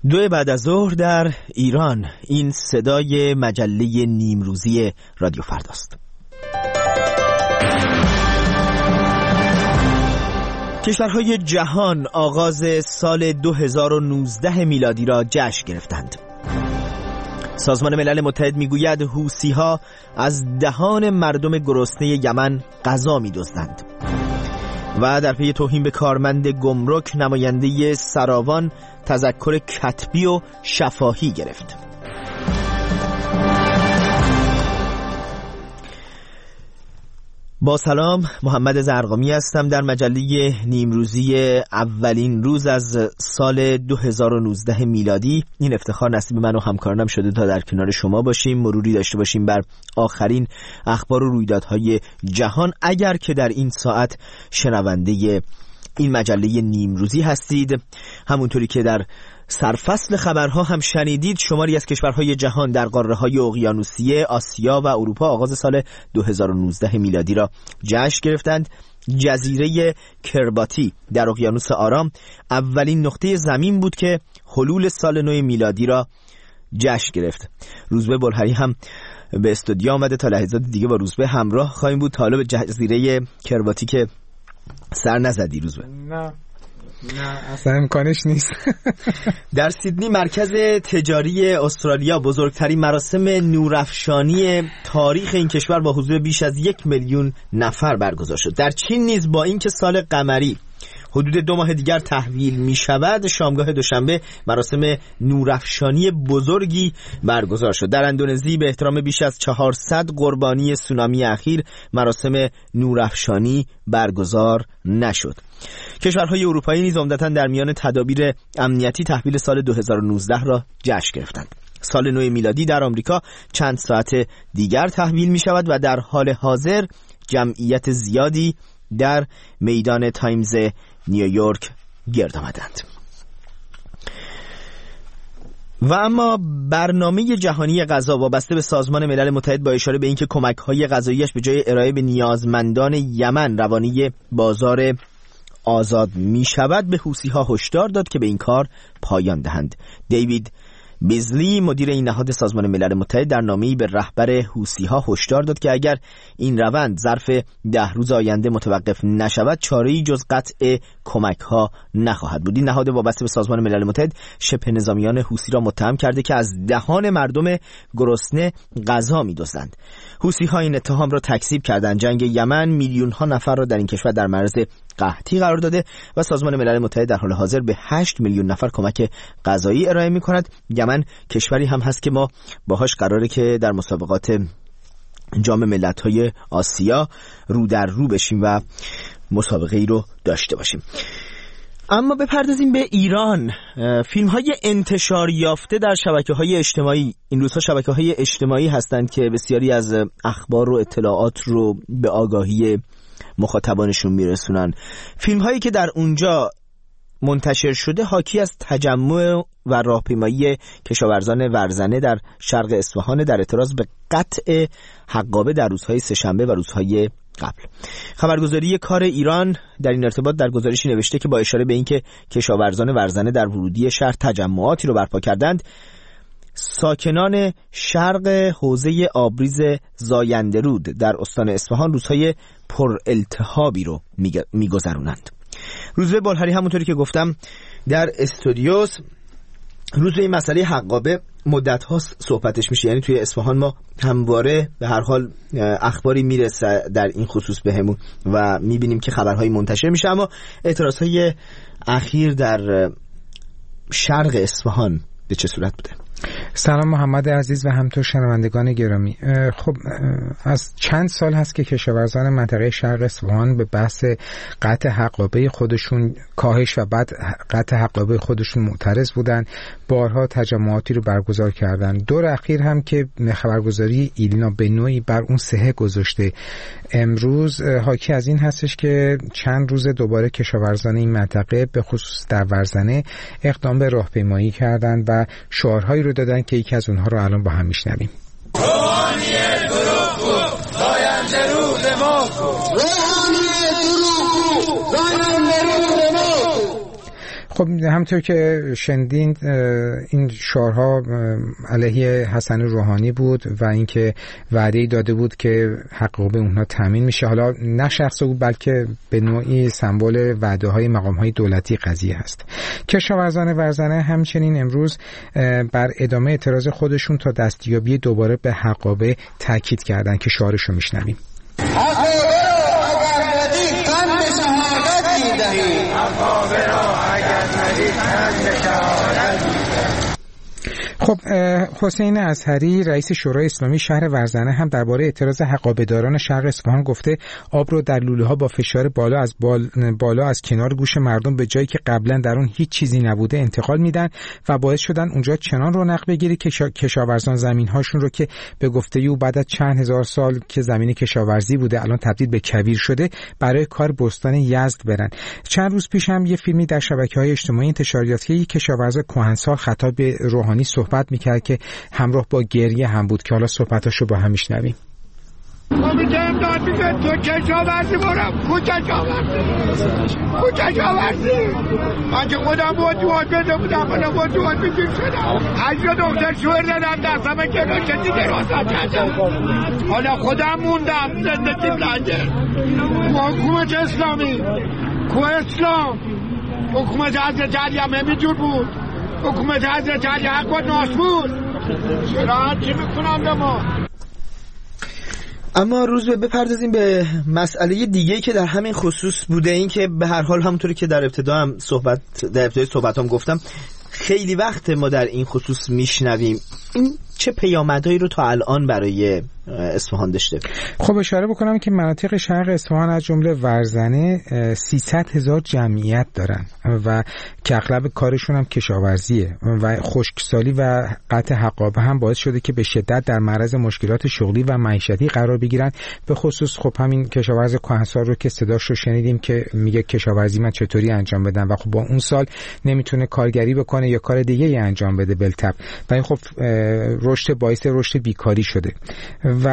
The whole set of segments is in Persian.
2 بعد از ظهر در ایران. این صدای مجله نیمروزی رادیو فرداست. کشورهای جهان آغاز سال 2019 میلادی را جشن گرفتند. سازمان ملل متحد میگوید حوثی‌ها از دهان مردم گرسنه یمن غذا می‌دزدند. و در پی توهین به کارمند گمرک نماینده سراوان تذکر کتبی و شفاهی گرفت. با سلام، محمد زرقامی هستم. در مجله نیمروزی اولین روز از سال 2019 میلادی این افتخار نصیب من و همکارانم شده تا در کنار شما باشیم، مروری داشته باشیم بر آخرین اخبار و رویدادهای جهان. اگر که در این ساعت شنونده این مجله نیمروزی هستید، همونطوری که در سرفصل خبرها هم شنیدید، شماری از کشورهای جهان در قاره‌های اقیانوسیه، آسیا و اروپا آغاز سال 2019 میلادی را جشن گرفتند. جزیره کرباتی در اقیانوس آرام اولین نقطه زمین بود که حلول سال نو میلادی را جشن گرفت. روزبه بلحری هم به استودیو آمده، تا لحظات دیگه با روزبه همراه خواهیم بود. تا حالا به جزیره کرباتی که سر نزدی روزبه؟ نه اصلا امکانش نیست. در سیدنی مرکز تجاری استرالیا بزرگترین مراسم نورافشانی تاریخ این کشور با حضور بیش از 1 میلیون نفر برگزار شد. در چین نیز با اینکه سال قمری حدود 2 ماه دیگر تحویل می شود، شامگاه دوشنبه مراسم نورافشانی بزرگی برگزار شد. در اندونزی به احترام بیش از 400 قربانی سونامی اخیر مراسم نورافشانی برگزار نشد. کشورهای اروپایی نیز عمدتاً در میان تدابیر امنیتی تحویل سال 2019 را جشن گرفتند. سال نو میلادی در آمریکا چند ساعت دیگر تحویل می شود و در حال حاضر جمعیت زیادی در میدان تایمز نیویورک گرد آمدند. و اما برنامه جهانی غذا وابسته به سازمان ملل متحد با اشاره به اینکه کمک‌های غذایی‌اش به جای ارائه به نیازمندان یمن روانه بازار آزاد می شود، به حوثی‌ها هشدار داد که به این کار پایان دهند. دیوید بیزلی مدیر این نهاد سازمان ملل متحد در نامه‌ای به رهبر حوثی‌ها هشدار داد که اگر این روند ظرف 10 روز آینده متوقف نشود، چاره‌ای جز قطع کمک‌ها نخواهد بود. این نهاد وابسته به سازمان ملل متحد شبه نظامیان حوثی را متهم کرده که از دهان مردم گرسنه غذا می‌دزدند. حوثی‌ها این اتهام را تکذیب کردند. جنگ یمن میلیون‌ها نفر را در این کشور در معرض قحطی قرار داده و سازمان ملل متحد در حال حاضر به 8 میلیون نفر کمک غذایی ارائه می‌کند. یمن کشوری هم هست که ما باهاش قراره که در مسابقات جام ملت‌های آسیا رو در رو بشیم و مسابقه ای رو داشته باشیم. اما بپردازیم به ایران. فیلم‌های انتشار یافته در شبکه‌های اجتماعی، این روزها شبکه‌های اجتماعی هستند که بسیاری از اخبار و اطلاعات رو به آگاهی مخاطبانشون میرسونن. فیلم‌هایی که در اونجا منتشر شده حاکی از تجمع و راهپیمایی کشاورزان ورزنه در شرق اصفهان در اعتراض به قطع حقابه در روزهای سه‌شنبه و روزهای قبل. خبرگزاری کار ایران در این ارتباط در گزارشی نوشته که با اشاره به اینکه کشاورزان ورزنه در ورودی شهر تجمعاتی رو برپا کردند، ساکنان شرق حوزه آبریز زاینده‌رود در استان اصفهان روزهای پر التهابی رو میگذرونند. روزبه بلحری همونطوری که گفتم در استودیوس، روز این مسئله حقابه مدت هاست صحبتش میشه، یعنی توی اصفهان ما همواره به هر حال اخباری میرسه در این خصوص بهمون و میبینیم که خبرهایی منتشر میشه. اما اعتراضهای اخیر در شرق اصفهان به چه صورت بوده؟ سلام محمد عزیز و همطور شنوندگان گرامی. خب از چند سال هست که کشاورزان منطقه شرق اصفهان به بحث قطع حقابه خودشون کاهش و بعد قطع حقابه خودشون معترض بودن. بارها تجمعاتی رو برگزار کردن. دور اخیر هم که خبرگزاری ایلنا به نوعی بر اون سهه گذاشته. امروز حاکی از این هستش که چند روز دوباره کشاورزان این منطقه به خصوص در ورزنه اقدام به راهپیمایی کردن و شعارهایی رو دادن که یکی از اونها رو الان با هم میشنویم. روحانی دروغگو زاینده رود ما کو، روحانی دروغگو زاینده رود ما کو. خب همونطور که شنیدین این شعارها علیه حسن روحانی بود و اینکه وعده‌ای داده بود که حقوق اونها تامین میشه. حالا نه شخص او بلکه به نوعی سمبل وعده‌های مقام‌های دولتی قضیه هست. کشاورزان ورزنه همچنین امروز بر ادامه اعتراض خودشون تا دستیابی دوباره به حقابه تاکید کردن که شعارشو میشنویم. خب حسین ازهری رئیس شورای اسلامی شهر ورزنه هم درباره اعتراض حقابه‌داران شرق اصفهان گفته آب رو در لوله‌ها با فشار بالا از کنار گوش مردم به جایی که قبلا در اون هیچ چیزی نبوده انتقال میدن و باعث شدن اونجا چنان رونق بگیره که کشاورزان زمین‌هاشون رو که به گفته او بعد از چند هزار سال که زمین کشاورزی بوده الان تبدیل به کویر شده برای کار بستان یزد برن. چند روز پیش هم یه فیلمی در شبکه‌های اجتماعی انتشار یافت که یک کشاورز کهنسال خطاب به روحانی صحبت میکرد که همراه با گریه هم بود که حالا صحبتاشو با هم میشنویم. کمیته امداد میگه تو کشاورزی برم کشاورزی من که خودم وجود بده بودم خودم وجود بگیر شدم اجرا دکتر شوهر دادم دستم کنوشه دیگه راسا کردم حالا خودم موندم زندگی لنگه حکومت اسلامی اسلام حکومت حضرت علی هم همینجور بود حکومت حضرت علی حق و ناس بود چرا چی میکنم به ما. اما روز بپردازیم به مسئله دیگه‌ای که در همین خصوص بوده، این که به هر حال همونطوری که در ابتدای صحبتام گفتم خیلی وقت ما در این خصوص میشنویم. این چه پیامدهایی رو تا الان برای اصفهان داشته؟ خب اشاره بکنم که مناطق شرق اصفهان از جمله ورزنه 300,000 جمعیت دارن و که اغلب کارشون هم کشاورزیه و خشکسالی و قطع حقابه هم باعث شده که به شدت در معرض مشکلات شغلی و معیشتی قرار بگیرن. به خصوص خب همین کشاورز کهنسال رو که صداش رو شنیدیم که میگه کشاورزی من چطوری انجام بدم و خب با اون سال نمیتونه کارگری بکنه یا کار دیگه ای انجام بده بالتب و این خب رشد باعث رشد بیکاری شده. و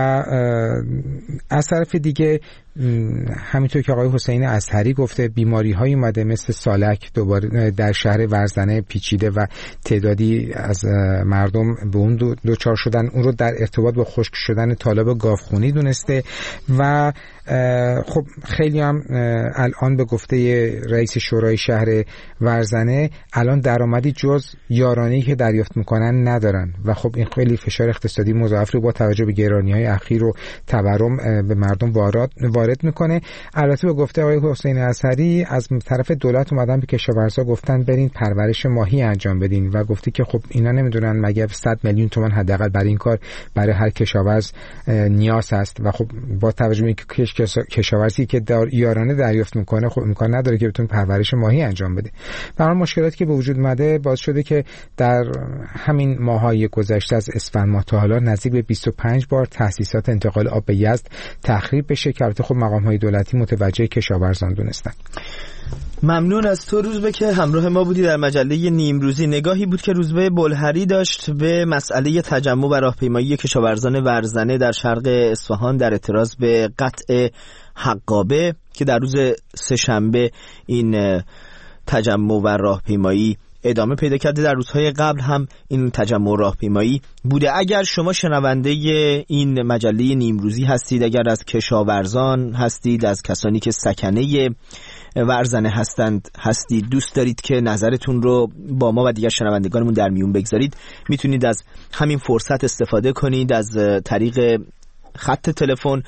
از طرف دیگه همینطور که آقای حسین ازهری گفته بیماری های اومده مثل سالک دوباره در شهر ورزنه پیچیده و تعدادی از مردم به اون دوچار شدن. اون رو در ارتباط با خشک شدن تالاب گاوخونی دونسته و خب خیلی هم الان به گفته رئیس شورای شهر ورزنه الان درآمدی جز یارانه‌ای که دریافت میکنن ندارن و خب این خیلی فشار اقتصادی مضاعف رو با توجه به گرانی‌های اخیر و تورم به مردم وارد میکنه. البته به گفته آقای حسین ازهری از طرف دولت اومدن به کشاورزا گفتن برین پرورش ماهی انجام بدین و گفته که خب اینا نمیدونن مگه 100 میلیون تومان حداقل برای این کار برای هر کشاورز نیاز هست و خب با توجه به اینکه کشاورزی که یارانه دریافت میکنه خب امکان نداره که بتونه پرورش ماهی انجام بده. برای مشکلاتی که به وجود اومده باعث شده که در همین ماه‌های گذشته از اسفند ماه تا حالا نزدیک به 25 بار تأسیسات انتقال آب به یزد تخریب بشه که البته خب مقام‌های دولتی متوجه کشاورزان دونستن. ممنون از تو روزبه که همراه ما بودی در مجله نیمروزی. نگاهی بود که روزبه بلهری داشت به مسئله تجمع و راهپیمایی کشاورزان ورزنه در شرق اصفهان در اعتراض به قطع حقابه که در روز سه‌شنبه این تجمع و راهپیمایی ادامه پیدا کرده. در روزهای قبل هم این تجمع و راهپیمایی بوده. اگر شما شنونده این مجله نیمروزی هستید، اگر از کشاورزان هستید، از کسانی که سکنه ورزنه هستید، دوست دارید که نظرتون رو با ما و دیگر شنوندگانمون در میون بگذارید، میتونید از همین فرصت استفاده کنید از طریق خط تلفن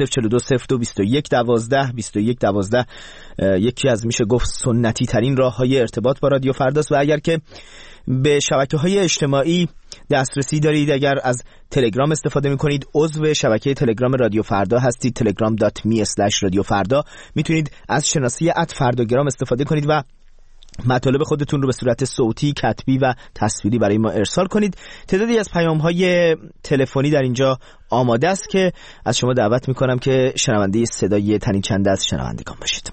2042022112 یکی از میشه گفت سنتی ترین راه‌های ارتباط با رادیو فرداست. و اگر که به شبکه‌های اجتماعی دسترسی دارید، اگر از تلگرام استفاده می‌کنید، عضو شبکه تلگرام رادیو فردا هستید، telegram.me/رادیوفردا، میتونید از شناسی @فرداگرام استفاده کنید و مطالب خودتون رو به صورت صوتی، کتبی و تصویری برای ما ارسال کنید. تعدادی از پیام‌های تلفنی در اینجا آماده است که از شما دعوت می‌کنم که شنونده صدای تنین چنده از شنوندگان باشید.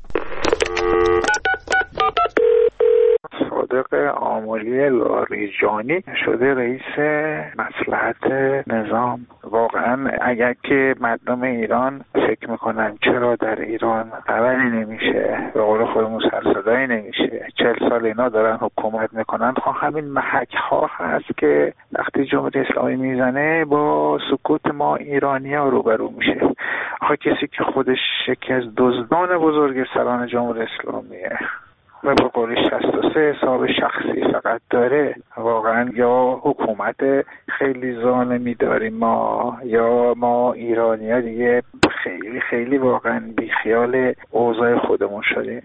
صادق آملی لاریجانی شده رئیس مصلحت نظام واقعا اگر که مردم ایران فکر میکنن چرا در ایران خبری نمیشه، به قول خودمون سرصدایی نمیشه، 40 سال اینا دارن حکومت میکنن، خب همین محک ها هست که وقتی جمهوری اسلامی میزنه با سکوت ما ایرانی ها روبرو میشه. آخه کسی که خودش یکی از دزدان بزرگ سران جمهوری اسلامیه و به قول 63 حساب شخصی فقط داره، واقعا یا حکومت خیلی ظالمی داریم ما، یا ما ایرانی ها دیگه خیلی خیلی واقعا بیخیال اوضاع خودمون شدیم.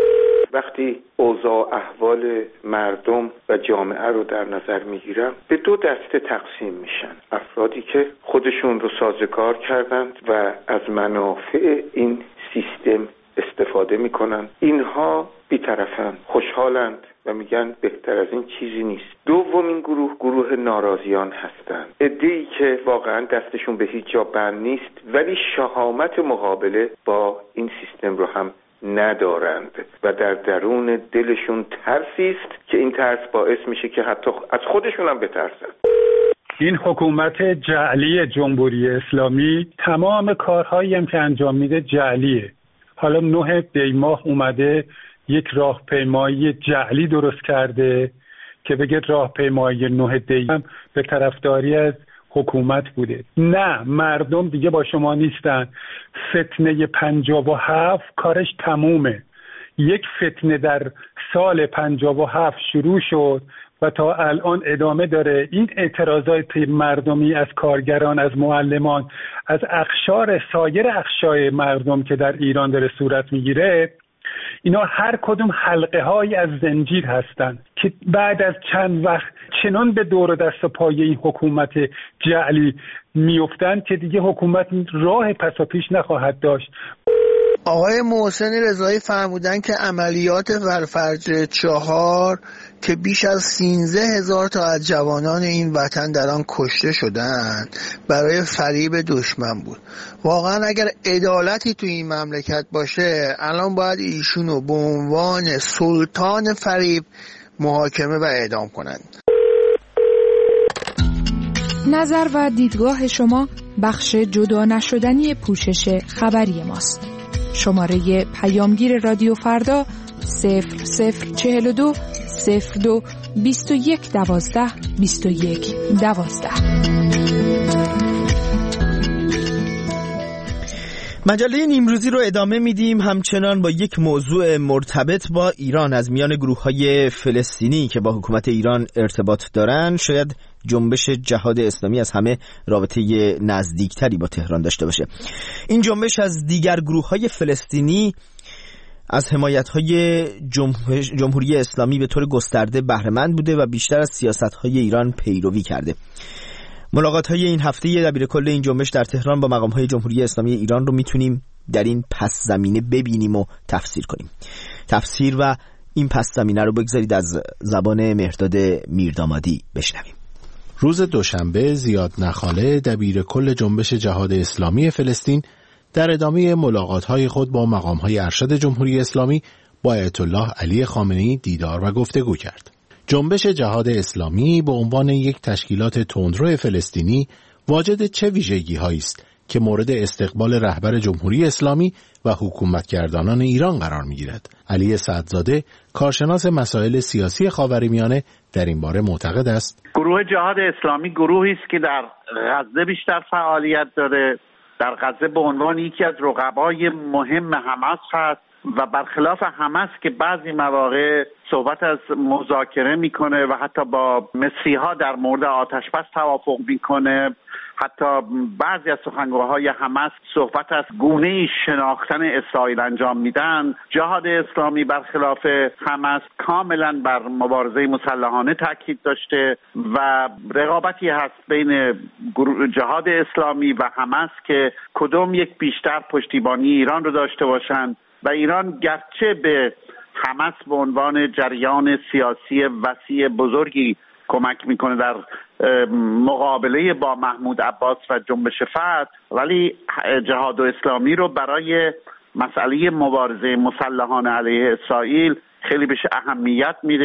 وقتی اوضاع احوال مردم و جامعه رو در نظر میگیرم به دو دسته تقسیم میشن: افرادی که خودشون رو سازگار کردند و از منافع این سیستم استفاده میکنن، اینها بی‌طرفن، خوشحالند و میگن بهتر از این چیزی نیست. دومین گروه ناراضیان هستند، عده‌ای که واقعا دستشون به هیچ جا بند نیست ولی شهامت مقابله با این سیستم رو هم ندارند و در درون دلشون ترسی است که این ترس باعث میشه که حتی از خودشون هم بترسن. این حکومت جعلی جمهوری اسلامی تمام کارهایی هم که انجام میده جعلیه. حالا 9 دی‌ماه اومده یک راهپیمایی جعلی درست کرده که بگه راهپیمایی 9 دی هم به طرفداری از حکومت بوده. نه، مردم دیگه با شما نیستن. فتنه 57 کارش تمومه. یک فتنه در سال 57 شروع شد و تا الان ادامه داره. این اعتراضات مردمی از کارگران، از معلمان، از سایر اقشار مردم که در ایران داره صورت میگیره، اینا هر کدوم حلقه های از زنجیر هستن که بعد از چند وقت چنان به دور و دست و پای این حکومت جعلی میافتن که دیگه حکومت راه پس و پیش نخواهد داشت. آقای محسن رضایی فرمودن که عملیات ورفرج 4 که بیش از 13,000 تا از جوانان این وطن در آن کشته شدند برای فریب دشمن بود. واقعا اگر عدالتی تو این مملکت باشه الان باید ایشونو به عنوان سلطان فریب محاکمه و اعدام کنند. نظر و دیدگاه شما بخش جدا نشدنی پوشش خبری ماست. شماره پیامگیر رادیو فردا 0042 02 21 12 21 12. مجله نیمروزی رو ادامه میدیم، همچنان با یک موضوع مرتبط با ایران. از میان گروه‌های فلسطینی که با حکومت ایران ارتباط دارن، شاید جنبش جهاد اسلامی از همه رابطه نزدیکتری با تهران داشته باشه. این جنبش از دیگر گروه‌های فلسطینی از حمایت‌های جمهوری اسلامی به طور گسترده بهره‌مند بوده و بیشتر از سیاست‌های ایران پیروی کرده. ملاقات‌های این هفته دبیرکل این جنبش در تهران با مقام‌های جمهوری اسلامی ایران رو میتونیم در این پس زمینه ببینیم و تفسیر کنیم. تفسیر و این پس زمینه رو بگذارید از زبان مهرداد میردامادی بشنویم. روز دوشنبه زیاد نخاله دبیرکل جنبش جهاد اسلامی فلسطین در ادامه ملاقات‌های خود با مقام‌های ارشد جمهوری اسلامی با آیت الله علی خامنه‌ای دیدار و گفتگو کرد. جنبش جهاد اسلامی به عنوان یک تشکیلات تندرو فلسطینی واجد چه ویژگی‌هایی است که مورد استقبال رهبر جمهوری اسلامی و حکومتگردانان ایران قرار می‌گیرد؟ علی سعدزاده، کارشناس مسائل سیاسی خاورمیانه، در این باره معتقد است گروه جهاد اسلامی گروهی است که در غزه بیشتر فعالیت داره. در غزه به عنوان یکی از رقبای مهم حماس هست و برخلاف حماس که بعضی مواقع صحبت از مذاکره میکنه و حتی با مصری‌ها در مورد آتش‌بس توافق میکنه، حتی بعضی از سخنگوهای حماس صحبت از گونه‌ای شناختن اسرائیل انجام میدن، جهاد اسلامی برخلاف حماس کاملا بر مبارزه مسلحانه تاکید داشته و رقابتی هست بین جهاد اسلامی و حماس که کدوم یک بیشتر پشتیبانی ایران رو داشته باشند و ایران گرچه به حماس به عنوان جریان سیاسی وسیع بزرگی کمک میکنه در مقابله با محمود عباس و جنبش فتح، ولی جهاد اسلامی رو برای مسئله مبارزه مسلحانه علیه اسرائیل خیلی بهش اهمیت میده.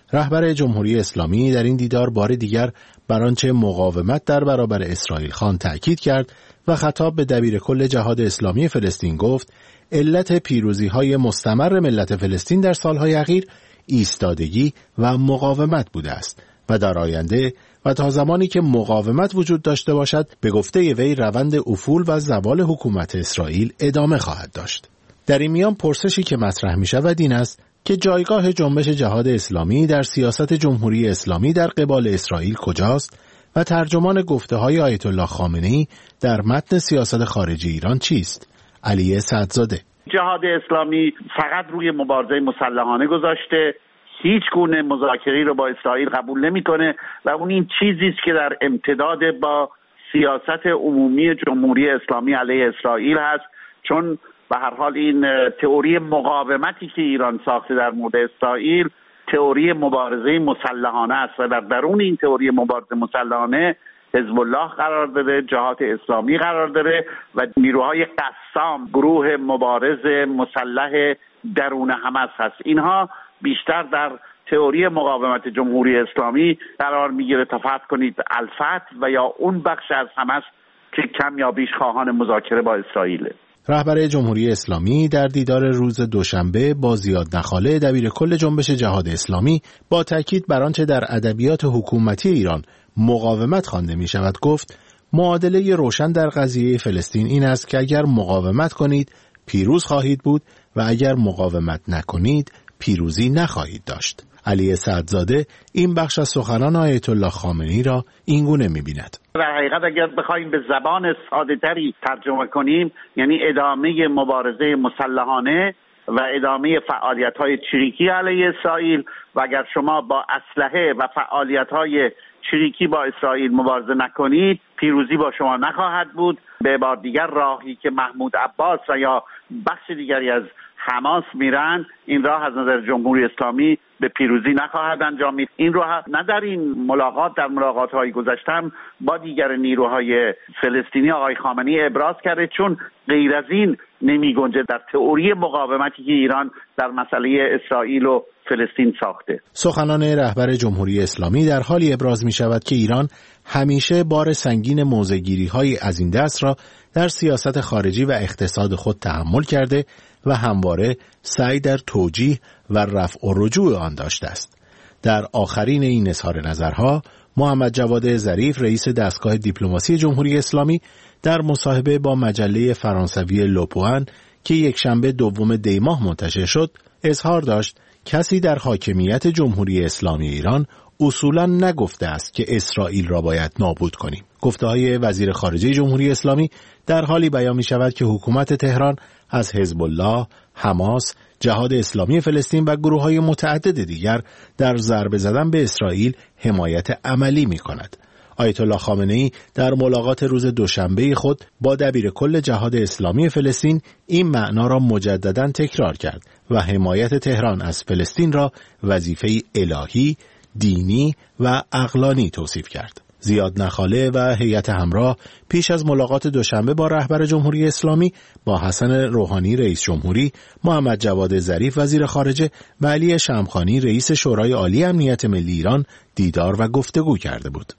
رهبر جمهوری اسلامی در این دیدار بار دیگر بر آنچه مقاومت در برابر اسرائیل خواند تأکید کرد و خطاب به دبیرکل جهاد اسلامی فلسطین گفت علت پیروزی‌های مستمر ملت فلسطین در سالهای اخیر ایستادگی و مقاومت بوده است و در آینده و تا زمانی که مقاومت وجود داشته باشد به گفته وی روند افول و زوال حکومت اسرائیل ادامه خواهد داشت. در این میان پرسشی که مطرح می شود این است که جایگاه جنبش جهاد اسلامی در سیاست جمهوری اسلامی در قبال اسرائیل کجاست و ترجمان گفته‌های آیت الله خامنه‌ای در متن سیاست خارجی ایران چیست؟ علی سعدزاده: جهاد اسلامی فقط روی مبارزه مسلحانه گذاشته، هیچ گونه مذاکره رو با اسرائیل قبول نمی‌کنه و اون این چیزی است که در امتداد با سیاست عمومی جمهوری اسلامی علیه اسرائیل هست، چون به هر حال این تئوری مقاومتی که ایران ساخته در مورد اسرائیل تئوری مبارزه مسلحانه است و در درون این تئوری مبارزه مسلحانه حزب الله قرار داره، جهاد اسلامی قرار داره و نیروهای قسام، گروه مبارز مسلح درون حماس هست. اینها بیشتر در تئوری مقاومت جمهوری اسلامی قرار میگیره تا فرض کنید الفتح و یا اون بخش از حماس که کم یا بیش خواهان مذاکره با اسرائیل. رهبر جمهوری اسلامی در دیدار روز دوشنبه با زیاد نخاله دبیرکل جنبش جهاد اسلامی با تاکید بر آنچه در ادبیات حکومتی ایران مقاومت خوانده می شود گفت معادله روشن در قضیه فلسطین این است که اگر مقاومت کنید پیروز خواهید بود و اگر مقاومت نکنید پیروزی نخواهید داشت. علی سعدزاده این بخش از سخنان آیت الله خامنه‌ای را اینگونه می‌بیند: در حقیقت اگر بخوایم به زبان ساده‌تری ترجمه کنیم یعنی ادامه مبارزه مسلحانه و ادامه فعالیت‌های چریکی علیه اسرائیل و اگر شما با اسلحه و فعالیت‌های چریکی با اسرائیل مبارزه نکنید پیروزی با شما نخواهد بود. به بار دیگر راهی که محمود عباس و یا بخش دیگری از حماس میرن این راه از نظر جمهوری اسلامی به پیروزی نخواهد انجامید. این رو نه در این ملاقات، در ملاقات‌های گذشتم با دیگر نیروهای فلسطینی آقای خامنه‌ای ابراز کرده، چون غیر از این نمی‌گنجه در تئوری مقاومتی که ایران در مسئله اسرائیل و فلسطین ساخته. سخنان رهبر جمهوری اسلامی در حالی ابراز می‌شود که ایران همیشه بار سنگین موضع‌گیری‌های از این دست را در سیاست خارجی و اقتصاد خود تحمل کرده و همواره سعی در توجیه و رفع و رجوع آن داشته است. در آخرین این اظهار نظرها محمد جواد ظریف رئیس دستگاه دیپلماسی جمهوری اسلامی در مصاحبه با مجله فرانسوی لوپوان که یک شنبه 2 دی ماه منتشر شد اظهار داشت کسی در حاکمیت جمهوری اسلامی ایران اصولا نگفته است که اسرائیل را باید نابود کنیم. گفته‌های وزیر خارجه جمهوری اسلامی در حالی بیان می شود که حکومت تهران از حزب الله، حماس، جهاد اسلامی فلسطین و گروه‌های متعدد دیگر در ضربه زدن به اسرائیل حمایت عملی می کند. آیت الله خامنه‌ای در ملاقات روز دوشنبه خود با دبیرکل جهاد اسلامی فلسطین این معنا را مجدداً تکرار کرد و حمایت تهران از فلسطین را وظیفه‌ای الهی، دینی و عقلانی توصیف کرد. زیاد نخاله و هیئت همراه پیش از ملاقات دوشنبه با رهبر جمهوری اسلامی با حسن روحانی رئیس جمهوری، محمد جواد ظریف وزیر خارجه و علی شمخانی رئیس شورای عالی امنیت ملی ایران دیدار و گفتگو کرده بود.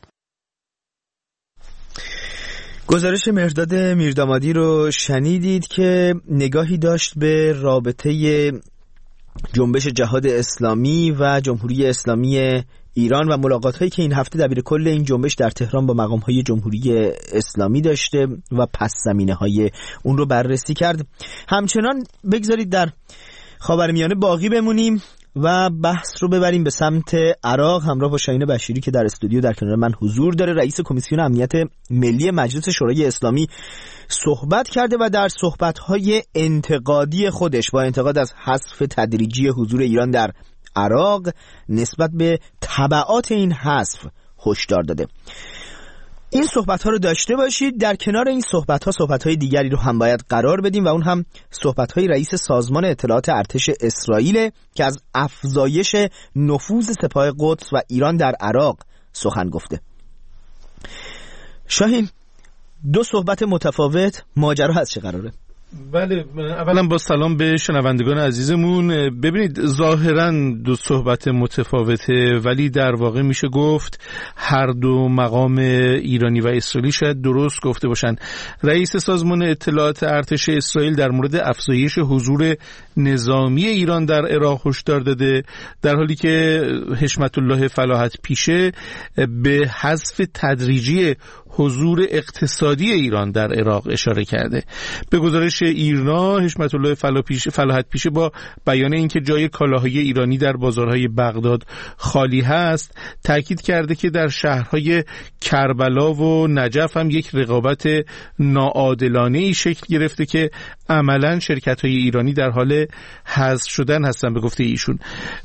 گزارش مهرداد میردامادی رو شنیدید که نگاهی داشت به رابطه جنبش جهاد اسلامی و جمهوری اسلامی ایران و ملاقات‌هایی که این هفته دبیرکل این جنبش در تهران با مقام‌های جمهوری اسلامی داشته و پس زمینه‌های اون رو بررسی کرد. همچنان بگذارید در خاورمیانه باقی بمونیم و بحث رو ببریم به سمت عراق همراه با شاهین بشیری که در استودیو در کنار من حضور داره. رئیس کمیسیون امنیت ملی مجلس شورای اسلامی صحبت کرده و در صحبت‌های انتقادی خودش با انتقاد از حذف تدریجی حضور ایران در عراق نسبت به تبعات این حذف هشدار داده. این صحبت‌ها رو داشته باشید. در کنار این صحبت‌های دیگری رو هم باید قرار بدیم و اون هم صحبت‌های رئیس سازمان اطلاعات ارتش اسرائیل که از افزایش نفوذ سپاه قدس و ایران در عراق سخن گفته. شاهین، دو صحبت متفاوت، ماجرا از چه قراره؟ بله، اولا با سلام به شنوندگان عزیزمون. ببینید ظاهراً دو صحبت متفاوته، ولی در واقع میشه گفت هر دو مقام ایرانی و اسرائیلی شاید درست گفته باشن. رئیس سازمان اطلاعات ارتش اسرائیل در مورد افزایش حضور نظامی ایران در عراق هشدار داده، در حالی که حشمت الله فلاحت پیشه به حذف تدریجی حضور اقتصادی ایران در عراق اشاره کرده. به گزارش ایرنا، حشمت الله فلاحت پیشه با بیان اینکه جای کالاهای ایرانی در بازارهای بغداد خالی هست، تاکید کرده که در شهرهای کربلا و نجف هم یک رقابت ناعادلانه‌ای شکل گرفته که عملاً شرکت‌های ایرانی در حال حذف شدن هستن. به گفته ایشون،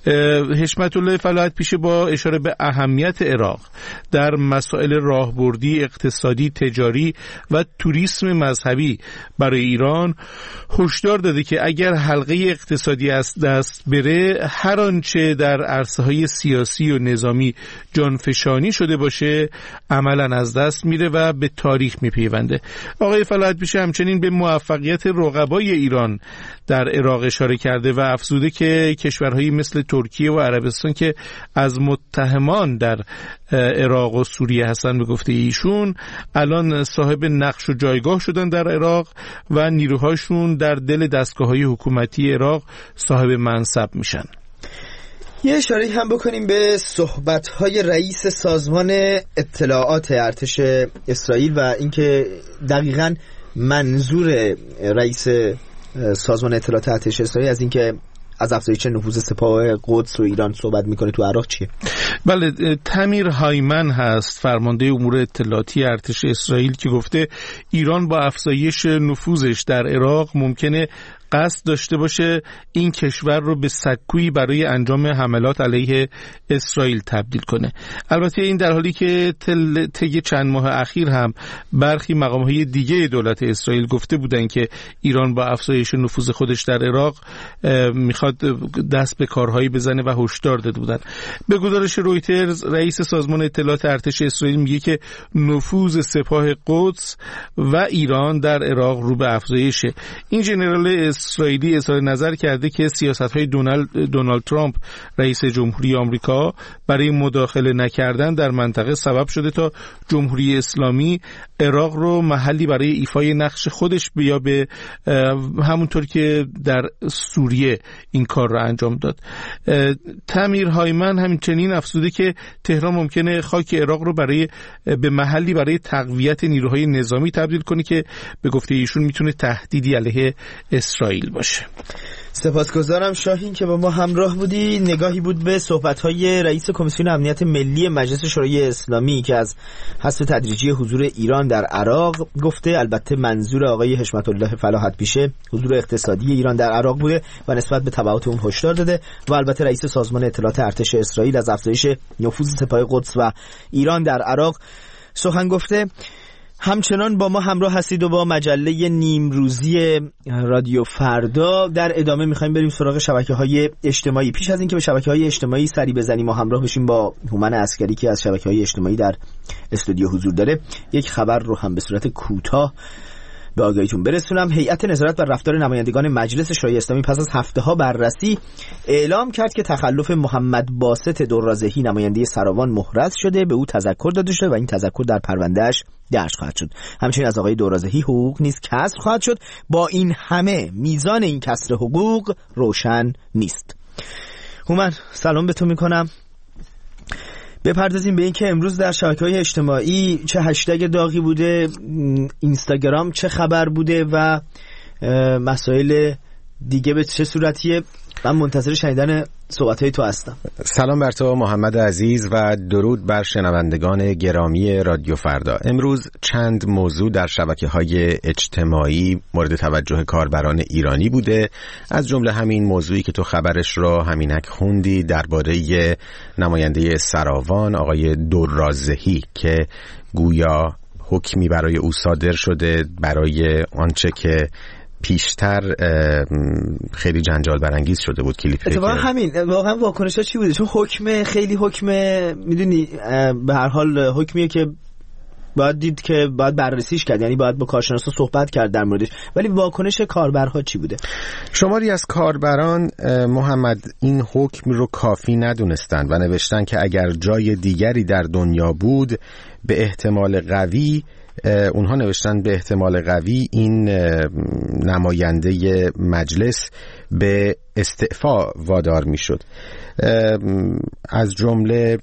حشمت الله فلاحت پیشه با اشاره به اهمیت عراق در مسائل راهبردی، اقتصادی، تجاری و توریسم مذهبی برای ایران هشدار داده که اگر حلقه اقتصادی از دست بره، هر آنچه در عرصه‌های سیاسی و نظامی جانفشانی شده باشه عملاً از دست میره و به تاریخ میپیونده. آقای فلاحت پیشه همچنین به موفقیت رقبای ایران در عراق اشاره کرده و افزوده که کشورهایی مثل ترکیه و عربستان که از متهمان در عراق و سوریه هستن، به گفته ایشون الان صاحب نقش و جایگاه شدن در عراق و نیروهاشون در دل دستگاه‌های حکومتی عراق صاحب منصب میشن. یه اشاره هم بکنیم به صحبت‌های رئیس سازمان اطلاعات ارتش اسرائیل و اینکه دقیقاً منظور رئیس سازمان اطلاعات ارتش اسرائیل از اینکه از افزایش نفوذ سپاه قدس و ایران صحبت میکنه تو عراق چیه؟ بله، تامیر هایمن هست، فرمانده امور اطلاعاتی ارتش اسرائیل، که گفته ایران با افزایش نفوذش در عراق ممکنه قصد داشته باشه این کشور رو به سکویی برای انجام حملات علیه اسرائیل تبدیل کنه. البته این در حالی که طی چند ماه اخیر هم برخی مقام‌های دیگه دولت اسرائیل گفته بودن که ایران با افزایش نفوذ خودش در عراق میخواد دست به کارهایی بزنه و هشدار داده بودن. به گزارش رویترز، رئیس سازمان اطلاعات ارتش اسرائیل میگه که نفوذ سپاه قدس و ایران در عراق رو به افزایشه. این ژنرال اسرائیلی اظهار نظر کرده که سیاست‌های دونالد ترامپ رئیس جمهوری آمریکا برای مداخله نکردن در منطقه سبب شده تا جمهوری اسلامی عراق رو محلی برای ایفای نقش خودش بیابه، همونطور که در سوریه این کار رو انجام داد. تامیر هایمن همچنین افزوده که تهران ممکنه خاک عراق رو به محلی برای تقویت نیروهای نظامی تبدیل کنه که به گفته ایشون میتونه تهدیدی علیه اسرائیل باشه. سپاسگزارم شاهین که با ما همراه بودی. نگاهی بود به صحبت‌های رئیس کمیسیون امنیت ملی مجلس شورای اسلامی که از حذف تدریجی حضور ایران در عراق گفته. البته منظور آقای حشمت الله فلاحت پیشه حضور اقتصادی ایران در عراق بوده و نسبت به تبعات اون هشدار داده. و البته رئیس سازمان اطلاعات ارتش اسرائیل از افزایش نفوذ سپاه قدس و ایران در عراق سخن گفته. همچنان با ما همراه هستید و با مجله نیمروزی رادیو فردا در ادامه میخوایم بریم سراغ شبکه‌های اجتماعی. پیش از اینکه به شبکه‌های اجتماعی سری بزنیم و همراه بشیم با هومن عسکری که از شبکه‌های اجتماعی در استودیو حضور داره، یک خبر رو هم به صورت کوتاه به آگاهیتون برسونم. هیئت نظارت بر رفتار نمایندگان مجلس شورای اسلامی پس از هفته‌ها بررسی اعلام کرد که تخلف محمد باسط درازهی نماینده سراوان محرز شده، به او تذکر داده شده و این تذکر در پروندهش درج خواهد شد. همچنین از آقای درازهی حقوق نیز کسر خواهد شد. با این همه میزان این کسر حقوق روشن نیست. هومن سلام به تو میکنم. بپردازیم به این که امروز در شبکه‌های اجتماعی چه هشتگ داغی بوده، اینستاگرام چه خبر بوده و مسائل دیگه به چه صورتیه. من منتظر شنیدن صحبت‌های تو هستم. سلام بر تو محمد عزیز و درود بر شنوندگان گرامی رادیو فردا. امروز چند موضوع در شبکه‌های اجتماعی مورد توجه کاربران ایرانی بوده، از جمله همین موضوعی که تو خبرش را همینک خوندی درباره نماینده سراوان آقای درازهی که گویا حکمی برای او صادر شده برای آنچه که پیشتر خیلی جنجال برانگیز شده بود. کلیپ اتفاقا همین واقعا واکنش‌ها چی بوده؟ چون حکم خیلی حکم میدونی به هر حال حکمیه که باید دید که باید بررسیش کرد، یعنی باید با کارشناسا صحبت کرد در موردش. ولی واکنش کاربرها چی بوده؟ شماری از کاربران محمد این حکم رو کافی ندونستند و نوشتن که اگر جای دیگری در دنیا بود به احتمال قوی، اونها نوشتن به احتمال قوی این نماینده مجلس به استعفا وادار میشد. از جمله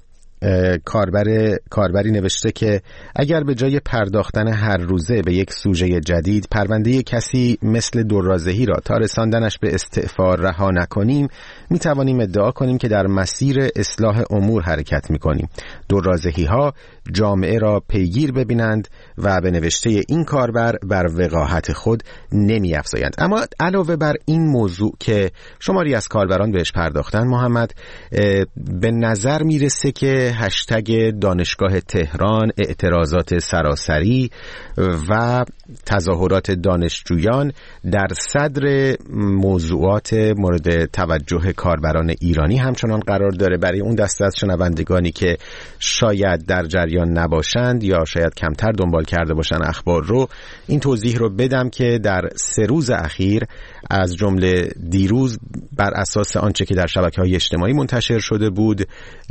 کاربری نوشته که اگر به جای پرداختن هر روزه به یک سوژه جدید پرونده کسی مثل درازهی را تا رساندنش به استعفا رها نکنیم، می توانیم ادعا کنیم که در مسیر اصلاح امور حرکت می کنیم. درازهی ها جامعه را پیگیر ببینند و به نوشته این کاربر بر وقاحت خود نمی افزایند. اما علاوه بر این موضوع که شماری از کاربران بهش پرداختن محمد، به نظر می رسه که هشتگ دانشگاه تهران، اعتراضات سراسری و تظاهرات دانشجویان در صدر موضوعات مورد توجه کاربران ایرانی همچنان قرار داره. برای اون دسته از شنوندگانی که شاید در جریان نباشند یا شاید کمتر دنبال کرده باشن اخبار رو، این توضیح رو بدم که در 3 روز اخیر از جمله دیروز بر اساس آنچه که در شبکه‌های اجتماعی منتشر شده بود،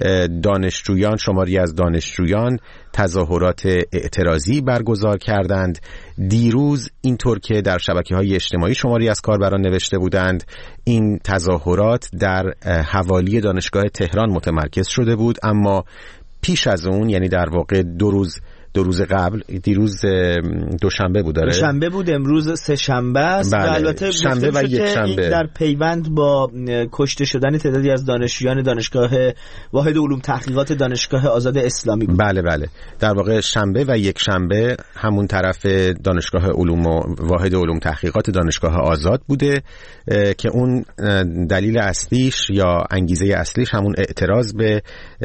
شماری از دانشجویان تظاهرات اعتراضی برگزار کردند. دیروز اینطور که در شبکه‌های اجتماعی شماری از کاربران نوشته بودند، این تظاهرات در حوالی دانشگاه تهران متمرکز شده بود، اما پیش از اون، یعنی در واقع دو روز قبل، دیروز دوشنبه بود، دوشنبه بود، امروز سه شنبه است. بله. البته شنبه و یک شنبه در پیوند با کشته شدن تعدادی از دانشجویان دانشگاه واحد علوم تحقیقات دانشگاه آزاد اسلامی بود. بله در واقع شنبه و یک شنبه همون طرف دانشگاه علوم و واحد علوم تحقیقات دانشگاه آزاد بوده که اون دلیل اصلیش یا انگیزه اصلیش همون اعتراض به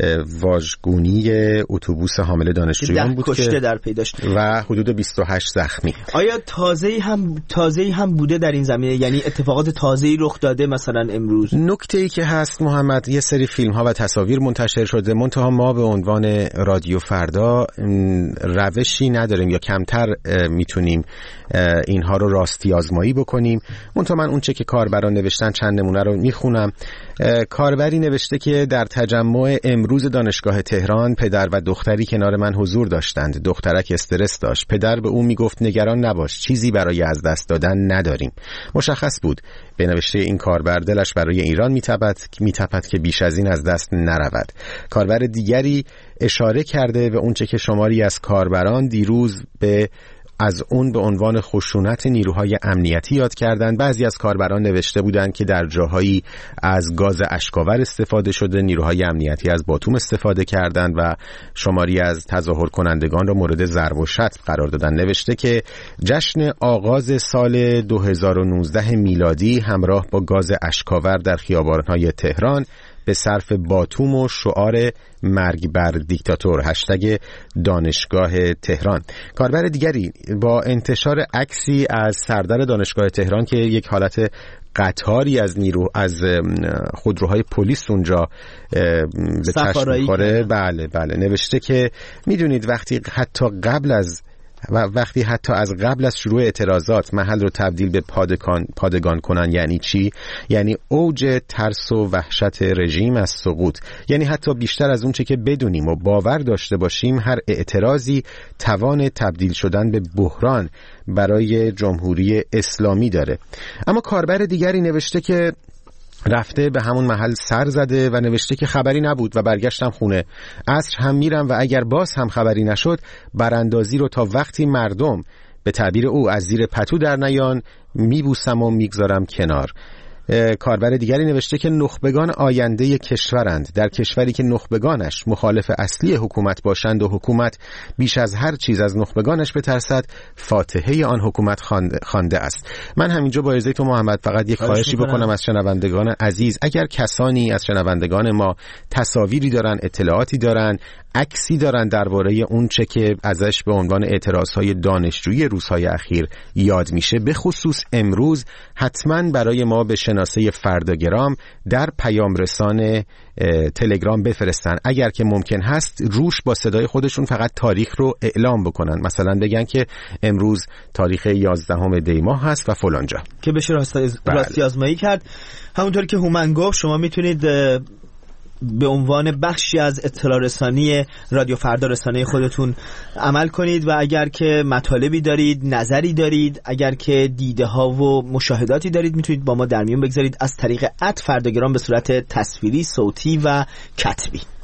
واژگونی اتوبوس حامل دانشجویان بود کشته در پی داشت و حدود 28 زخمی. آیا تازه‌ای هم بوده در این زمینه؟ یعنی اتفاقات تازه‌ای رخ داده مثلا امروز؟ نکته‌ای که هست محمد، یه سری فیلم‌ها و تصاویر منتشر شده، منتها ما به عنوان رادیو فردا روشی نداریم یا کمتر میتونیم اینها رو راستی آزمایی بکنیم. منتها من اونچه که کاربران نوشتن چند نمونه رو میخونم. کاربری نوشته که در تجمع امروز دانشگاه تهران پدر و دختری کنار من حضور داشتند. دخترک استرس داشت. پدر به او میگفت نگران نباش، چیزی برای از دست دادن نداریم. مشخص بود به نوشته این کاربر دلش برای ایران میتپد که بیش از این از دست نرود. کاربر دیگری اشاره کرده به اونچه که شماری از کاربران دیروز از اون به عنوان خشونت نیروهای امنیتی یاد کردند. بعضی از کاربران نوشته بودند که در جاهایی از گاز اشک‌آور استفاده شده، نیروهای امنیتی از باتوم استفاده کردند و شماری از تظاهر کنندگان را مورد ضرب و شتم قرار دادن. نوشته که جشن آغاز سال 2019 میلادی همراه با گاز اشک‌آور در خیابان‌های تهران به صرف باتوم و شعار مرگ بر دیکتاتور، هشتگ دانشگاه تهران. کاربر دیگری با انتشار عکسی از سردر دانشگاه تهران که یک حالت قطاری از خودروهای پلیس اونجا به چشم می‌خوره، بله نوشته که میدونید وقتی حتی از قبل از شروع اعتراضات محل رو تبدیل به پادگان کنن، یعنی چی؟ یعنی اوج ترس و وحشت رژیم از سقوط. یعنی حتی بیشتر از اون چه که بدونیم و باور داشته باشیم، هر اعتراضی توان تبدیل شدن به بحران برای جمهوری اسلامی داره. اما کاربر دیگری نوشته که رفته به همون محل سر زده و نوشته که خبری نبود و برگشتم خونه. عصر هم میرم و اگر باز هم خبری نشد، براندازی رو تا وقتی مردم به تعبیر او از زیر پتو در نیان میبوسم و میگذارم کنار. کاربر دیگری نوشته که نخبگان آینده کشورند، در کشوری که نخبگانش مخالف اصلی حکومت باشند و حکومت بیش از هر چیز از نخبگانش بترسد، فاتحه آن حکومت خوانده است. من همینجا با اجازه تو محمد فقط یک خواهشی بکنم از شنوندگان عزیز، اگر کسانی از شنوندگان ما تصاویری دارن، اطلاعاتی دارن، عکسی دارن درباره اون چه که ازش به عنوان اعتراضهای دانشجویی روزهای اخیر یاد میشه، به خصوص امروز، حتما برای ما به شناسه فرداگرام در پیام رسان تلگرام بفرستن. اگر که ممکن هست روش با صدای خودشون فقط تاریخ رو اعلام بکنن، مثلا بگن که امروز تاریخ 11 دی ماه هست و فلانجا، که بشه راستی آزمایی کرد. همونطور که هومن گفت شما میتونید به عنوان بخشی از اطلاع رسانی رادیو فردا رسانه خودتون عمل کنید و اگر که مطالبی دارید، نظری دارید، اگر که دیده ها و مشاهداتی دارید میتونید با ما در میون بگذارید از طریق فرداگرام به صورت تصویری، صوتی و کتبی.